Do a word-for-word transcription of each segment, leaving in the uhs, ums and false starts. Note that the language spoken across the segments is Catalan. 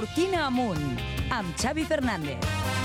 Cortina amunt, amb Xavi Fernández.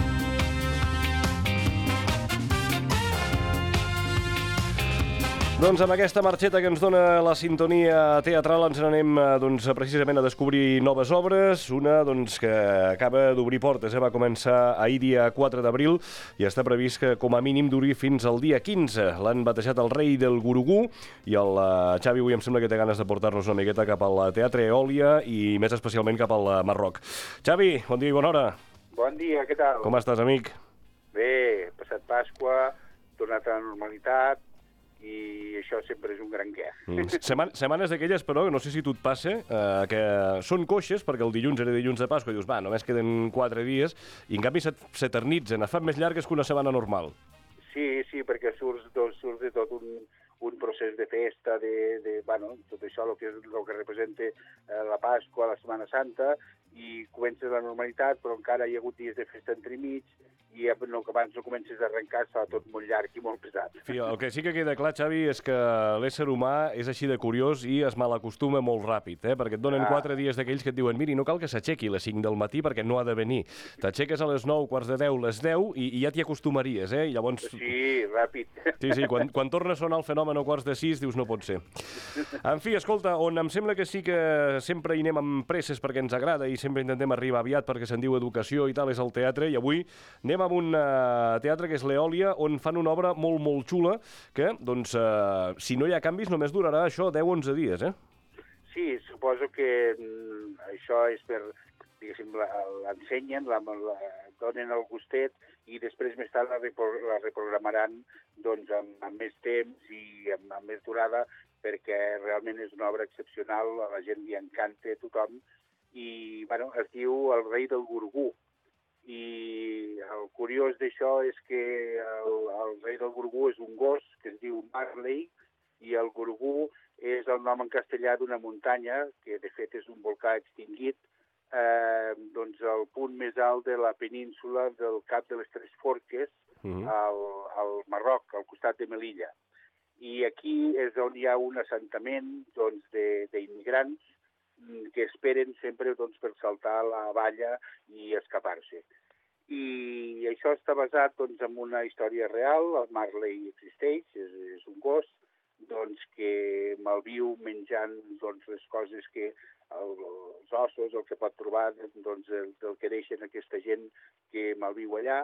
Doncs amb aquesta marxeta que ens dona la sintonia teatral ens n'anem doncs, precisament a descobrir noves obres. Una doncs, que acaba d'obrir portes, eh? Va començar ahir dia quatre d'abril i està previst que com a mínim duri fins al dia quinze. L'han batejat el rei del Gurugú i el uh, Xavi avui em sembla que té ganes de portar-nos una miqueta cap al Teatre Eòlia i més especialment cap al Marroc. Xavi, bon dia i bona hora. Bon dia, què tal? Com estàs, amic? Bé, passat Pasqua, tornat a la normalitat, i això sempre és un gran què. Mm. Seman setmanes d'aquelles, però, no sé si tu et passa, eh, que són coixes, perquè el dilluns era dilluns de Pasqua, i dius, va, només queden quatre dies, i en canvi s'eternitzen, es fan més llargues que una setmana normal. Sí, sí, perquè surts, doncs, surts de tot un, un procés de festa, de, de, bueno, tot això, el que, és, el que representa eh, la Pasqua, la Setmana Santa, i comences la normalitat, però encara hi ha hagut dies de festa entremig, i no, abans no comences a arrencar, està tot molt llarg i molt pesat. Sí, el que sí que queda clar, Xavi, és que l'ésser humà és així de curiós i es malacostuma molt ràpid, eh? Perquè et donen ah. quatre dies d'aquells que et diuen miri, no cal que s'aixequi a les cinc del matí perquè no ha de venir. T'aixeques a les nou, quarts de deu, les deu i, i ja t'hi acostumaries, eh? I llavors... Sí, ràpid. Sí, sí, quan, quan torna a sonar el fenomen a quarts de sis dius no pot ser. En fi, escolta, on em sembla que sí que sempre hi anem amb presses perquè ens agrada i sempre intentem arribar aviat perquè se'n diu educació i tal, és el teatre, i avui anem amb un uh, teatre que és l'Eòlia, on fan una obra molt, molt xula, que, doncs, uh, si no hi ha canvis, només durarà això deu o onze dies, eh? Sí, suposo que mm, això és per, diguéssim, l'ensenyen, la, la, donen el gustet, i després més tard la, repro la reprogramaran doncs, amb, amb més temps i amb, amb més durada, perquè realment és una obra excepcional, a la gent li encanta a tothom, i, bueno, es diu El rei del Gurugú. I el curiós d'això és que el, el rei del Gurugú és un gos que es diu Marley, i el Gurugú és el nom en castellà d'una muntanya, que de fet és un volcà extingit, eh, doncs al punt més alt de la península del Cap de les Tres Forques, uh-huh. al, al Marroc, al costat de Melilla. I aquí és on hi ha un assentament doncs, d'immigrants que esperen sempre doncs, per saltar la valla i escapar-se. I això està basat doncs, en una història real. El Marley existeix, és, és un gos doncs, que malviu menjant doncs, les coses que el, els ossos, el que pot trobar, doncs, el, el que deixen aquesta gent que malviu allà.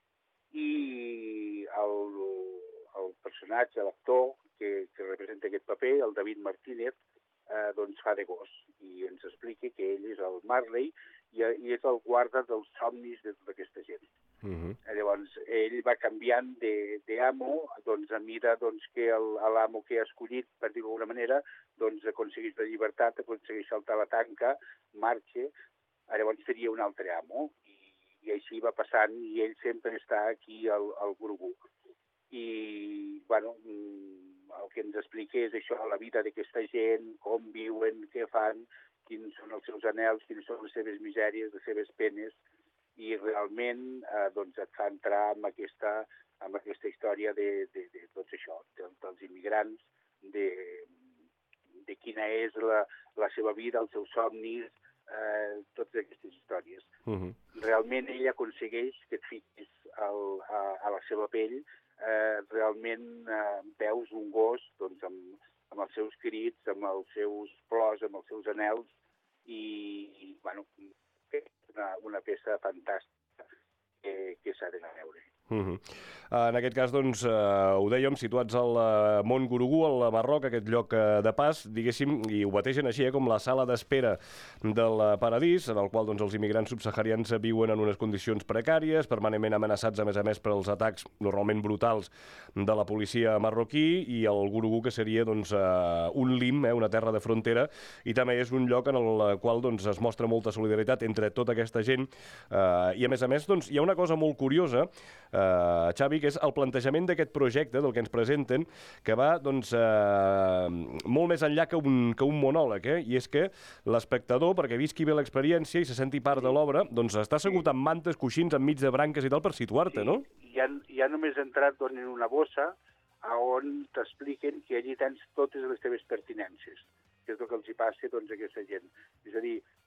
I el, el personatge, l'actor que, que representa aquest paper, el David Martínez, Eh, doncs fa de gos i ens explica que ell és el Marley i, i és el guarda dels somnis de tota aquesta gent. Uh-huh. eh, llavors, ell va canviant d'amo doncs, a mida doncs, que l'amo que ha escollit, per dir-ho d'alguna manera, doncs, aconsegueix la llibertat, aconsegueix saltar la tanca, marxa, eh, llavors seria un altre amo. I, i així va passant i ell sempre està aquí al, al Gurugú. I, bueno, el que ens explica és això, la vida d'aquesta gent, com viuen, què fan, quins són els seus anhels, quines són les seves misèries, les seves penes, i realment eh, doncs et fa entrar en aquesta, en aquesta història de, de, de tot això, de, dels immigrants, de, de quina és la, la seva vida, els seus somnis, eh, totes aquestes històries. Uh-huh. Realment ell aconsegueix que et fiquis al, a, a la seva pell. Eh, realment eh, veus un gos doncs, amb, amb els seus crits, amb els seus plors, amb els seus anhels, i, i bueno, és una, una peça fantàstica que, que s'ha d'anar a veure. Uh-huh. En aquest cas, doncs, eh, ho dèiem, situats al uh, Mont Gurugú, al Marroc, aquest lloc uh, de pas, diguéssim, i ho bategen així, eh, com la sala d'espera del uh, paradís, en el qual doncs, els immigrants subsaharians viuen en unes condicions precàries, permanentment amenaçats, a més a més, per els atacs normalment brutals de la policia marroquí, i el Gurugú, que seria doncs, uh, un lim, eh, una terra de frontera, i també és un lloc en el qual doncs, es mostra molta solidaritat entre tota aquesta gent, uh, i a més a més doncs, hi ha una cosa molt curiosa, Uh, Xavi, que és el plantejament d'aquest projecte, del que ens presenten, que va doncs, uh, molt més enllà que un, que un monòleg, eh? I és que l'espectador, perquè visqui bé l'experiència i se senti part de l'obra, doncs està assegut amb mantes, coixins, enmig de branques i tal per situar-te, no? Ja, ja només entrat en una bossa on t'expliquen que allí tens totes les teves pertinences, que és el que els hi passa doncs, a aquesta gent. És a dir, perquè et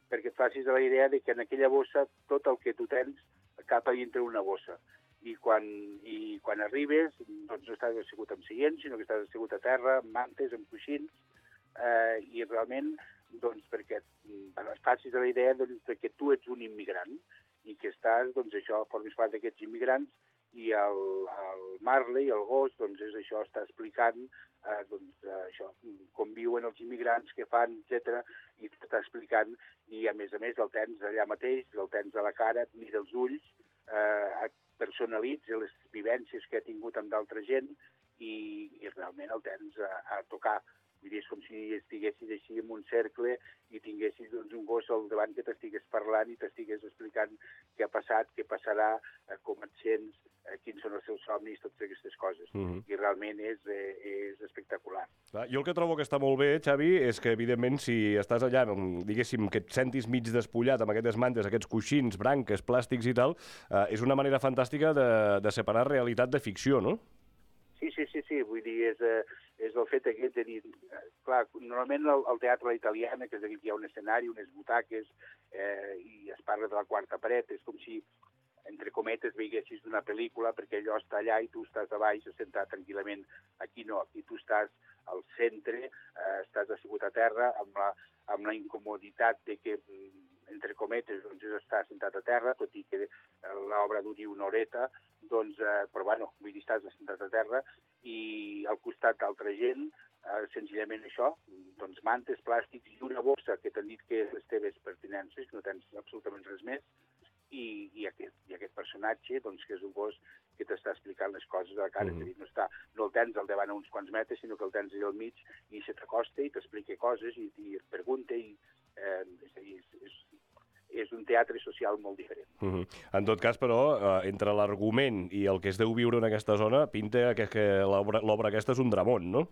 facis a la idea de que en aquella bossa tot el que tu tens cap a dintre una bossa. I quan, i quan arribes, doncs no estàs assegut amb seients, sinó que estàs assegut a terra, amb mantes, amb coixins, eh, i realment, doncs, perquè et facis a la idea doncs, que tu ets un immigrant i que estàs, doncs, això, formes part d'aquests immigrants, i el, el Marley, el gos, doncs és això, està explicant eh, doncs, això, com viuen els immigrants, què fan, etcètera, i està explicant, i a més a més el tens allà mateix, el tens a la cara, et mira els ulls, eh, et personalitza les vivències que ha tingut amb d'altra gent i, i realment el tens a, a tocar. Vull dir, és com si estiguessis així en un cercle i tinguessis doncs, un gos al davant que t'estigués parlant i t'estigués explicant què ha passat, què passarà, eh, com et sents, eh, quins són els seus somnis, totes aquestes coses. Mm-hmm. I realment és, eh, és espectacular. Clar, jo el que trobo que està molt bé, Xavi, és que, evidentment, si estàs allà, diguéssim, que et sentis mig despullat amb aquestes mantes, aquests coixins, branques, plàstics i tal, eh, és una manera fantàstica de, de separar realitat de ficció, no? Sí, sí, sí, sí. Vull dir, és, eh, és el fet aquest de dir... Clar, normalment el, el teatre a la italiana, que és aquí hi ha un escenari, unes butaques, eh, i es parla de la quarta paret, és com si, entre cometes, veiessis una pel·lícula, perquè allò està allà i tu estàs a baix, assentat tranquil·lament. Aquí no, aquí tu estàs al centre, eh, estàs assegut a terra, amb la, amb la incomoditat de que, entre cometes, doncs és estar assentat a terra, tot i que l'obra duri una horeta, doncs, eh, però bueno, vull dir, estàs assentat a terra i al costat d'altra gent, eh, senzillament això, doncs mantes, plàstics i una bossa que t'han dit que és les teves pertinences, no tens absolutament res més, i, i, aquest, i aquest personatge, doncs, que és un gos que t'està explicant les coses a la cara, mm-hmm. no, està, no el tens al davant a uns quants metres, sinó que el tens allà al mig i se t'acosta i t'explica coses i, i et pregunta i eh, és, és, és, és un teatre social molt diferent. Mm-hmm. En tot cas, però, eh, entre l'argument i el que es deu viure en aquesta zona, pinta que, que l'obra aquesta és un dramón, no?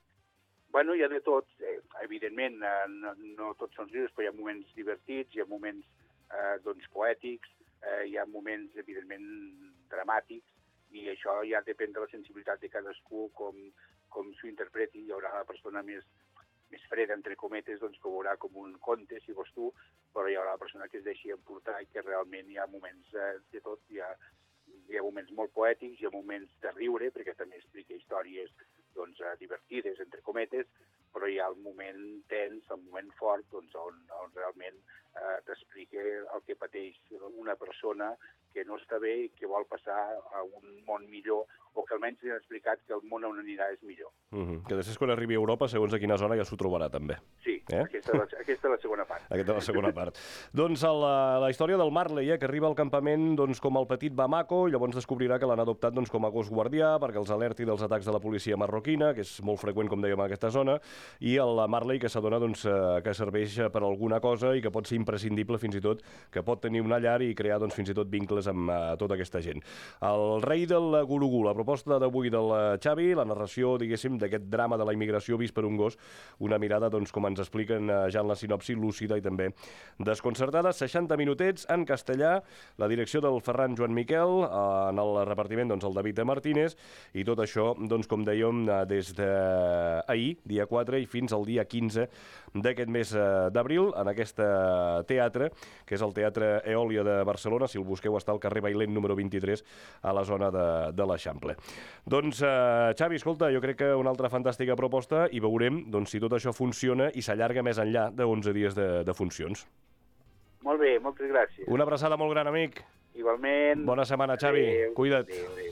Bueno, hi ha de tot. Eh, evidentment, eh, no, no tots són rius, però hi ha moments divertits, hi ha moments eh, doncs, poètics, eh, hi ha moments, evidentment, dramàtics, i això ja depèn de la sensibilitat de cadascú, com, com s'ho interpreti. Hi haurà la persona més, més freda, entre cometes, doncs, que ho veurà com un conte, si vols tu, però hi haurà la persona que es deixi emportar i que realment hi ha moments eh, de tot, hi ha, hi ha moments molt poètics, hi ha moments de riure, perquè també explica històries doncs, eh, divertides, entre cometes, però hi ha el moment tens, el moment fort, doncs, on, on realment eh, t'explica el que pateix una persona que no està bé i que vol passar a un món millor, o que almenys li han explicat que el món on anirà és millor. Mm-hmm. Que després quan arribi a Europa, segons a quina zona, ja s'ho trobarà també. Sí, eh? aquesta, és la, aquesta és la segona part. Aquesta és la segona part. Doncs la, la història del Marley, eh, que arriba al campament doncs, com el petit Bamako, i llavors descobrirà que l'han adoptat doncs, com a gos guardià, perquè els alerti dels atacs de la policia marroquina, que és molt freqüent, com dèiem, en aquesta zona, i el Marley que s'adona doncs, que serveix per alguna cosa i que pot ser imprescindible fins i tot, que pot tenir una llar i crear doncs, fins i tot vincles amb uh, tota aquesta gent. El rei del Gurugú, la proposta d'avui del Xavi, la narració, diguéssim, d'aquest drama de la immigració vist per un gos, una mirada, doncs, com ens expliquen uh, ja en la sinopsi, lúcida i també desconcertada. seixanta minutets en castellà, la direcció del Ferran Joan Miquel, uh, en el repartiment doncs, el David Martínez, i tot això, doncs, com dèiem, uh, des d'ahir, dia quatre, i fins al dia quinze d'aquest mes uh, d'abril, en aquest teatre, que és el Teatre Eòlia de Barcelona. Si el busqueu, està al carrer Bailén número vint-i-tres, a la zona de, de l'Eixample. Doncs, eh, Xavi, escolta, jo crec que una altra fantàstica proposta i veurem doncs, si tot això funciona i s'allarga més enllà d'onze dies de, de funcions. Molt bé, moltes gràcies. Una abraçada molt gran, amic. Igualment. Bona setmana, Xavi. Adéu. Cuida't. Adéu, adéu.